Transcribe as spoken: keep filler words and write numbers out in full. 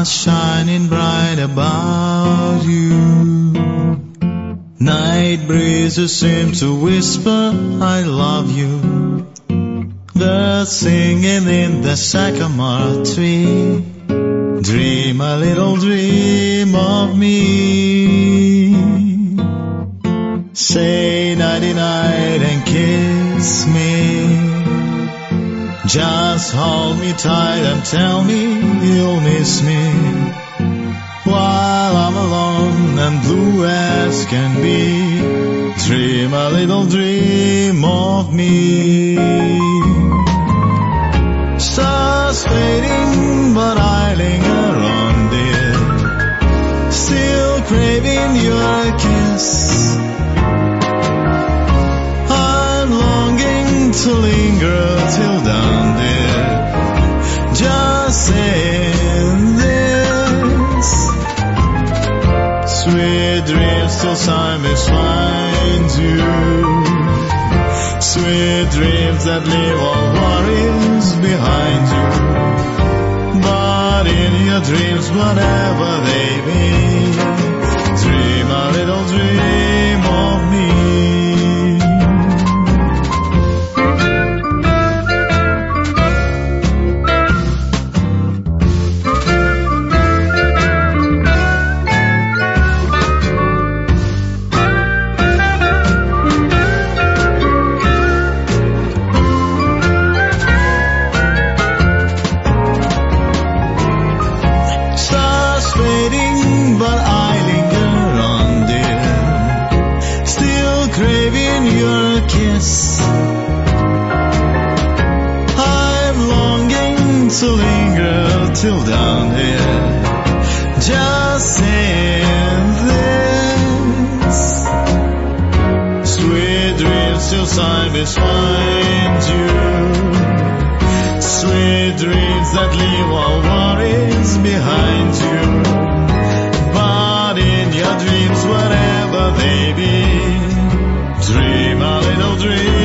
stars shining bright about you. Night breezes seem to whisper, I love you. Birds singing in the sycamore tree. Dream a little dream of me. Say nighty night and kiss me. Just hold me tight and tell me you'll miss me. While I'm alone and blue as can be, dream a little dream of me. Stars fading, but I linger on, dear. Still craving your kiss. I'm longing to linger till dawn, dear. Just saying this. Sweet dreams till time is find you. Sweet dreams that leave all worries behind you. But in your dreams, whatever they be, dream a little dream of me. To linger till down here, just saying this. Sweet dreams till time is find you. Sweet dreams that leave all worries behind you. But in your dreams, whatever they be, dream a little dream.